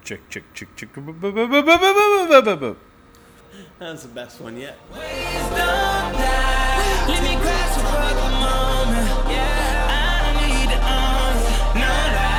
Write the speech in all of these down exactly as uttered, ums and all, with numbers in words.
chick, chick, chick, chick. That's the best one yet. Let me grasp for the moment. Yeah, I don't need to own it. No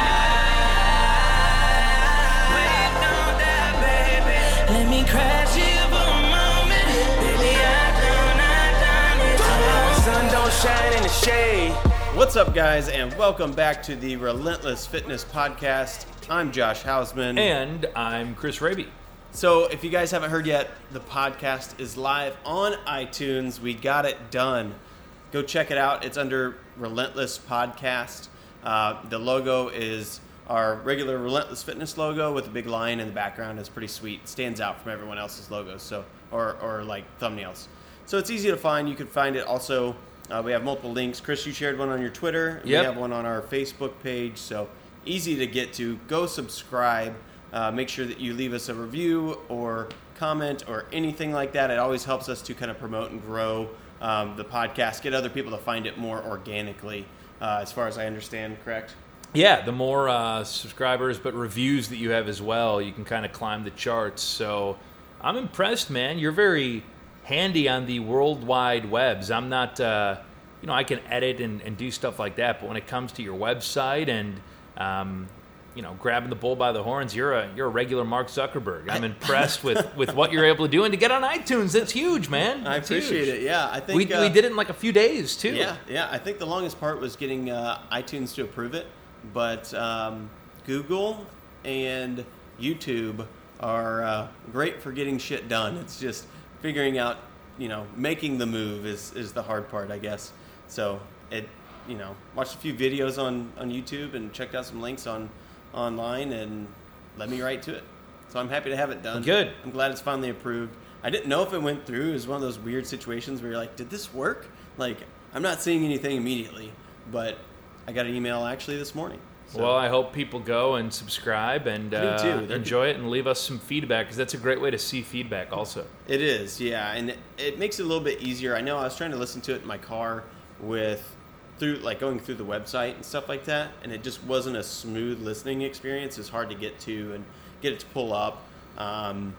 lie. Wait, don't die, baby. Let me crash here for a moment. Baby, I done, I done it. Sun don't shine in the shade. What's up, guys, and welcome back to the Relentless Fitness Podcast. I'm Josh Hausman. And I'm Chris Raby. So, if you guys haven't heard yet, the podcast is live on iTunes. We got it done. Go check it out. It's under Relentless Podcast. Uh, the logo is our regular Relentless Fitness logo with a big lion in the background. It's pretty sweet. It stands out from everyone else's logos, so or or like thumbnails. So it's easy to find. You can find it also. Uh, we have multiple links. Chris, you shared one on your Twitter. Yep. We have one on our Facebook page. So easy to get to. Go subscribe. Uh, make sure that you leave us a review or comment or anything like that. It always helps us to kind of promote and grow um, the podcast, get other people to find it more organically, uh, as far as I understand, correct? Yeah, the more uh, subscribers but reviews that you have as well, you can kind of climb the charts. So I'm impressed, man. You're very handy on the World Wide Webs. I'm not, uh, you know, I can edit and, and do stuff like that, but when it comes to your website and um, you know, grabbing the bull by the horns, you're a you're a regular Mark Zuckerberg. I'm impressed with, with what you're able to do and to get on iTunes. That's huge, man. I That's appreciate huge. it. Yeah, I think we uh, we did it in like a few days too. Yeah, yeah. I think the longest part was getting uh, iTunes to approve it, but um, Google and YouTube are uh, great for getting shit done. It's just figuring out, you know, making the move is, is the hard part, I guess. So it, you know, watched a few videos on, on YouTube and checked out some links on online and let me right to it. So I'm happy to have it done. Good. I'm glad it's finally approved. I didn't know if it went through. It was one of those weird situations where you're like, did this work? Like, I'm not seeing anything immediately, but I got an email actually this morning. So. Well, I hope people go and subscribe and I do uh, too. enjoy it and leave us some feedback, because that's a great way to see feedback also. It is, yeah, and it, it makes it a little bit easier. I know I was trying to listen to it in my car with through like going through the website and stuff like that, and it just wasn't a smooth listening experience. It's hard to get to and get it to pull up. Um,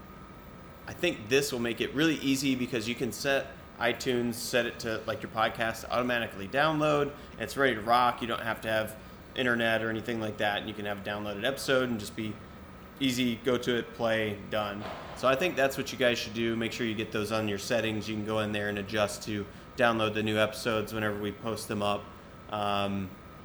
I think this will make it really easy because you can set iTunes, set it to like your podcast to automatically download, and it's ready to rock. You don't have to have internet or anything like that, and you can have a downloaded episode and just be easy, go to it, play, done. So I think that's what you guys should do. Make sure you get those on your settings. You can go in there and adjust to download the new episodes whenever we post them up. Um,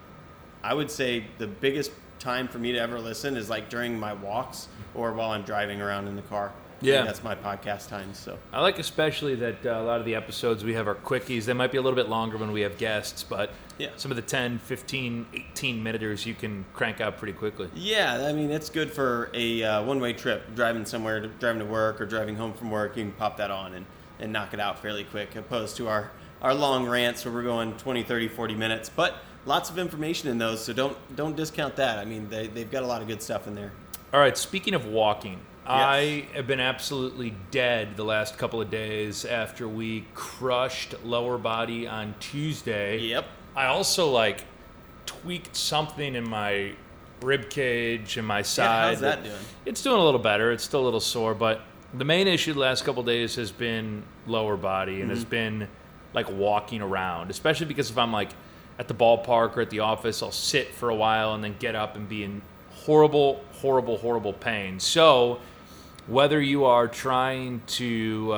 I would say the biggest time for me to ever listen is like during my walks or while I'm driving around in the car. I Yeah. think that's my podcast time. So I like especially that uh, a lot of the episodes we have are quickies. They might be a little bit longer when we have guests, but yeah. some of the ten, fifteen, eighteen minuters you can crank out pretty quickly. Yeah, I mean, it's good for a uh, one-way trip, driving somewhere, to, driving to work or driving home from work. You can pop that on and, and knock it out fairly quick, opposed to our, our long rants where we're going twenty, thirty, forty minutes. But lots of information in those, so don't don't discount that. I mean, they, they've got a lot of good stuff in there. All right, speaking of walking, Yes. I have been absolutely dead the last couple of days after we crushed lower body on Tuesday. Yep. I also like tweaked something in my rib cage and my side. Yeah, how's that doing? It's doing a little better. It's still a little sore, but the main issue the last couple of days has been lower body and Mm-hmm. has been like walking around, especially because if I'm like at the ballpark or at the office, I'll sit for a while and then get up and be in horrible, horrible, horrible pain. So whether you are trying to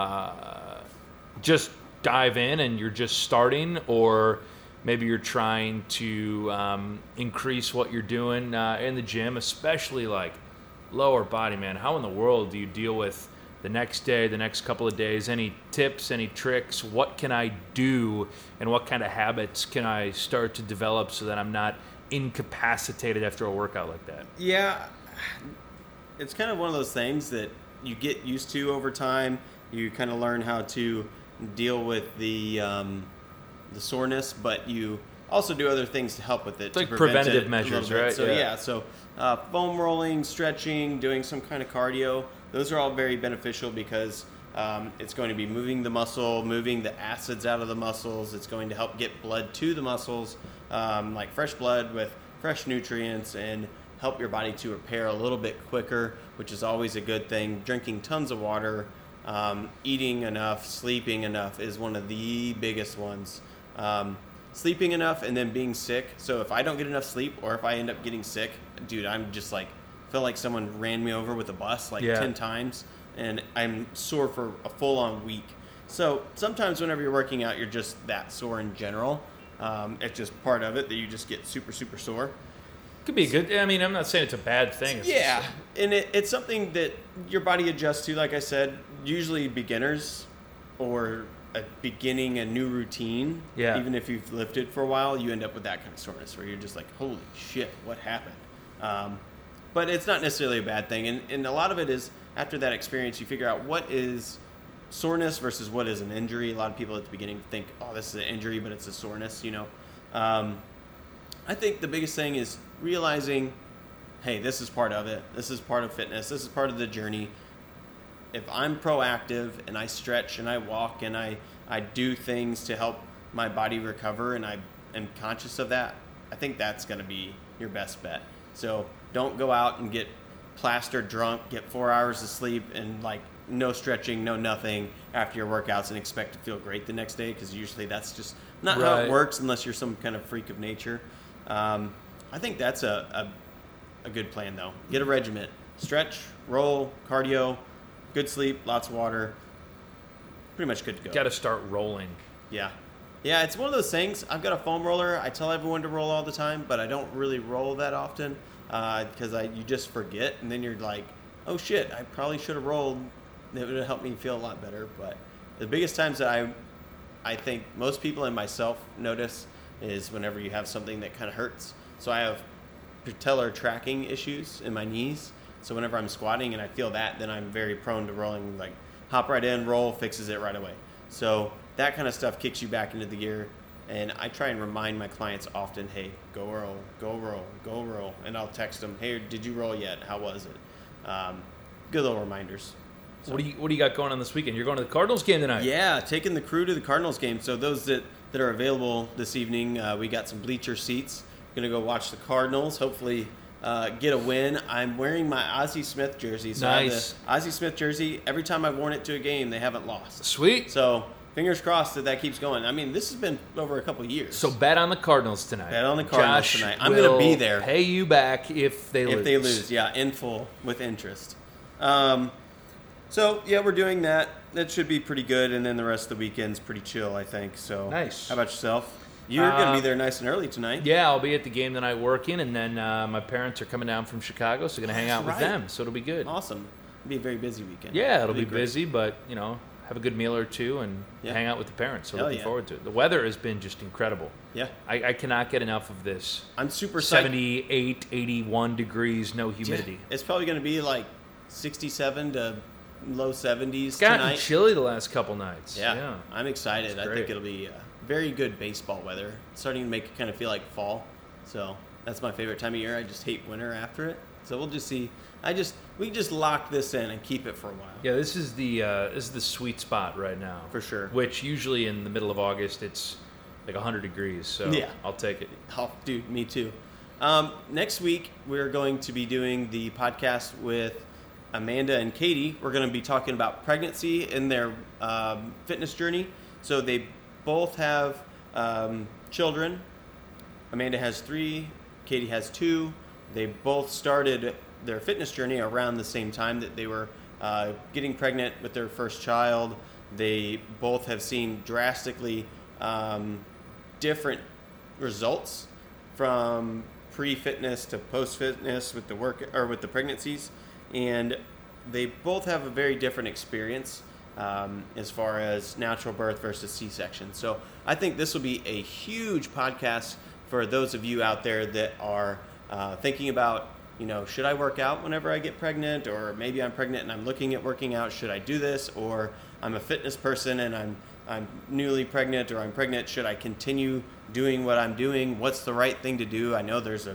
uh, just dive in and you're just starting, or maybe you're trying to um, increase what you're doing uh, in the gym, especially like lower body, man, how in the world do you deal with the next day, the next couple of days? Any tips, any tricks? What can I do, and what kind of habits can I start to develop so that I'm not incapacitated after a workout like that? Yeah, it's kind of one of those things that you get used to over time. You kind of learn how to deal with the um, the soreness, but you also do other things to help with it. It's like to prevent preventative it a measures, little bit. right? So Yeah. yeah, so uh, foam rolling, stretching, doing some kind of cardio, those are all very beneficial because um, it's going to be moving the muscle, moving the acids out of the muscles. It's going to help get blood to the muscles, um, like fresh blood with fresh nutrients, and help your body to repair a little bit quicker, which is always a good thing. Drinking tons of water, um, eating enough, sleeping enough is one of the biggest ones. Um, sleeping enough and then being sick. So if I don't get enough sleep or if I end up getting sick, dude, I'm just like, feel like someone ran me over with a bus like Yeah. ten times, and I'm sore for a full-on week. So sometimes whenever you're working out, you're just that sore in general. Um, it's just part of it that you just get super, super sore. Could be a good. I mean, I'm not saying it's a bad thing. It's Yeah, just- and it, it's something that your body adjusts to. Like I said, usually beginners or a beginning a new routine. Yeah. Even if you've lifted for a while, you end up with that kind of soreness where you're just like, holy shit, what happened? Um, but it's not necessarily a bad thing, and and a lot of it is after that experience, you figure out what is soreness versus what is an injury. A lot of people at the beginning think, oh, this is an injury, but it's a soreness, you know. Um, I think the biggest thing is realizing, hey, this is part of it. This is part of fitness. This is part of the journey. If I'm proactive and I stretch and I walk and I, I do things to help my body recover and I am conscious of that, I think that's going to be your best bet. So don't go out and get plastered drunk, get four hours of sleep and like no stretching, no nothing after your workouts and expect to feel great the next day, because usually that's just not how Right. it works unless you're some kind of freak of nature. Um, I think that's a, a, a good plan, though. Get a regiment. Stretch, roll, cardio, good sleep, lots of water. Pretty much good to go. Got to start rolling. Yeah. Yeah, it's one of those things. I've got a foam roller. I tell everyone to roll all the time, but I don't really roll that often because I you just forget, and then you're like, oh, shit, I probably should have rolled. It would have helped me feel a lot better. But the biggest times that I, I think most people and myself notice is whenever you have something that kind of hurts. So I have patellar tracking issues in my knees. So whenever I'm squatting and I feel that, then I'm very prone to rolling, like hop right in, roll, fixes it right away. So that kind of stuff kicks you back into the gear. And I try and remind my clients often, hey, go roll, go roll, go roll. And I'll text them, hey, did you roll yet? How was it? Um, good little reminders. So. What do you What do you got going on this weekend? You're going to the Cardinals game tonight. Yeah, taking the crew to the Cardinals game. So those that, that are available this evening, uh, we got some bleacher seats. Going to go watch the Cardinals, hopefully uh, get a win. I'm wearing my Ozzie Smith jersey. So I have Nice. the Ozzie Smith jersey. Every time I've worn it to a game, they haven't lost. Sweet. So fingers crossed that that keeps going. I mean, this has been over a couple of years. So bet on the Cardinals tonight. Bet on the Cardinals Josh tonight. I'm gonna will be there. Pay you back if they lose. If they lose, yeah, in full with interest. Um, so yeah, we're doing that. That should be pretty good, and then the rest of the weekend's pretty chill, I think. So Nice. How about yourself? You're gonna be Uh, there nice and early tonight. Yeah, I'll be at the game tonight working, and then uh, my parents are coming down from Chicago, so going to hang That's out with right. them. So it'll be good. Awesome. It'll be a very busy weekend. Yeah, it'll be great. busy, but you know, have a good meal or two and Yeah. hang out with the parents. So Hell looking yeah. forward to it. The weather has been just incredible. Yeah, I, I cannot get enough of this. I'm super psyched. seventy-eight, eighty-one degrees, no humidity. Yeah, it's probably gonna be like sixty-seven to low seventies It's gotten tonight. chilly the last couple nights. Yeah, yeah. I'm excited. It's I great. think it'll be uh, very good baseball weather. It's starting to make it kind of feel like fall. So that's my favorite time of year. I just hate winter after it. So we'll just see. I just we can just lock this in and keep it for a while. Yeah, this is the uh, this is the sweet spot right now. For sure. Which usually in the middle of August it's like one hundred degrees. So Yeah. I'll take it. Oh, dude, me too. Um, next week, we're going to be doing the podcast with Amanda and Katie. We're going to be talking about pregnancy and their um, fitness journey. So they both have um, children. Amanda has three. Katie has two. They both started their fitness journey around the same time that they were uh, getting pregnant with their first child. They both have seen drastically um, different results from pre-fitness to post-fitness with the work or with the pregnancies, and they both have a very different experience um, as far as natural birth versus C-section. So I think this will be a huge podcast for those of you out there that are uh, thinking about, you know, should I work out whenever I get pregnant, or maybe I'm pregnant and I'm looking at working out, should I do this? Or I'm a fitness person and I'm I'm newly pregnant, or I'm pregnant, should I continue doing what I'm doing? What's the right thing to do? I know there's a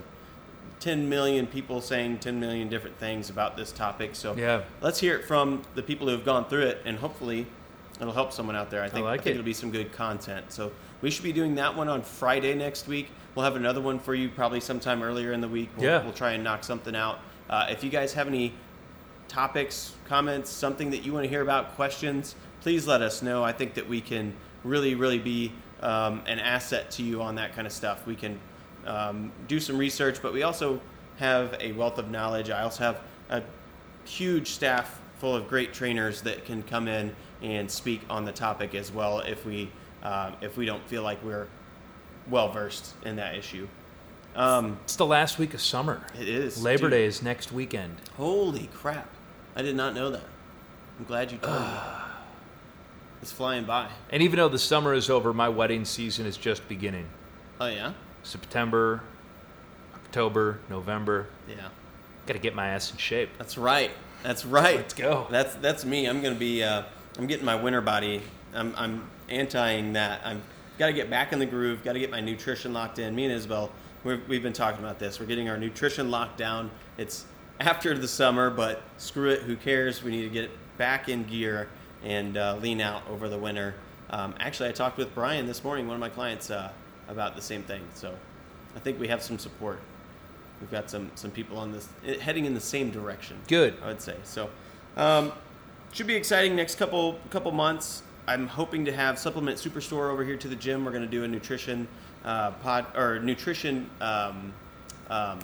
ten million people saying ten million different things about this topic. So Yeah. let's hear it from the people who have gone through it, and hopefully it'll help someone out there. I think I like I think it. it'll be some good content. So we should be doing that one on Friday next week. We'll have another one for you probably sometime earlier in the week. We'll, Yeah. we'll try and knock something out. Uh, if you guys have any topics, comments, something that you want to hear about, questions, please let us know. I think that we can really, really be um, an asset to you on that kind of stuff. We can um, do some research, but we also have a wealth of knowledge. I also have a huge staff full of great trainers that can come in and speak on the topic as well if we uh, if we don't feel like we're well versed in that issue. Um, It's the last week of summer. it is Labor dude. Day is next weekend. Holy crap! I did not know that. I'm glad you told me. It's flying by. And even though the summer is over, my wedding season is just beginning. Oh yeah, September, October, November. yeah. Got to get my ass in shape. That's right. That's right. Let's go. That's that's me. I'm gonna be. Uh, I'm getting my winter body. I'm I'm anti-ing that. I'm got to get back in the groove. Got to get my nutrition locked in. Me and Isabel, we've we've been talking about this. We're getting our nutrition locked down. It's after the summer, but screw it. Who cares? We need to get back in gear and uh, lean out over the winter. Um, actually, I talked with Brian this morning, one of my clients, uh, about the same thing. So I think we have some support. We've got some some people on this heading in the same direction. Good. I would say so. Um, should be exciting next couple couple months. I'm hoping to have Supplement Superstore over here to the gym. We're going to do a nutrition uh, pod or nutrition um, um,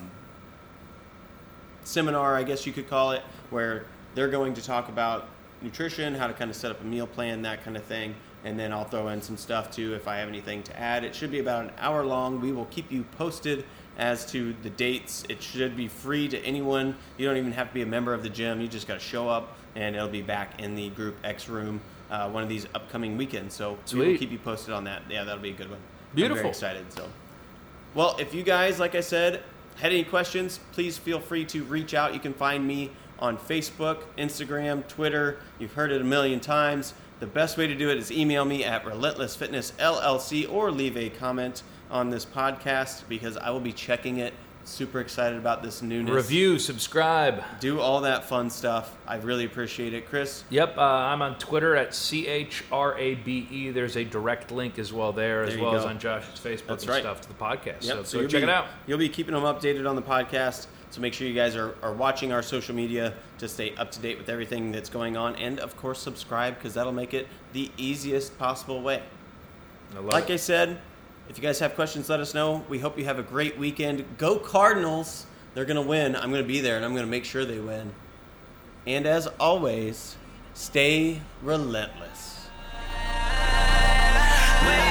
seminar, I guess you could call it, where they're going to talk about nutrition, how to kind of set up a meal plan, that kind of thing. And then I'll throw in some stuff too if I have anything to add. It should be about an hour long. We will keep you posted as to the dates. It should be free to anyone. You don't even have to be a member of the gym. You just got to show up, and it'll be back in the Group X room uh, one of these upcoming weekends. So we will Sweet. keep you posted on that. Yeah, that'll be a good one. I'm Beautiful. very excited. So, well, if you guys, like I said, had any questions, please feel free to reach out. You can find me on Facebook, Instagram, Twitter. You've heard it a million times. The best way to do it is email me at Relentless Fitness L L C or leave a comment on this podcast because I will be checking it. Super excited about this newness. Review, subscribe. Do all that fun stuff. I really appreciate it. Chris? Yep, uh, I'm on Twitter at C H R A B E. There's a direct link as well there, as There you well as go. on Josh's Facebook That's and right. stuff to the podcast. Yep, So, so go you'll check be- it out. You'll be keeping them updated on the podcast. So make sure you guys are, are watching our social media to stay up to date with everything that's going on. And, of course, subscribe because that'll make it the easiest possible way. I love Like it. I said, if you guys have questions, let us know. We hope you have a great weekend. Go Cardinals. They're going to win. I'm going to be there, and I'm going to make sure they win. And as always, stay relentless. Wait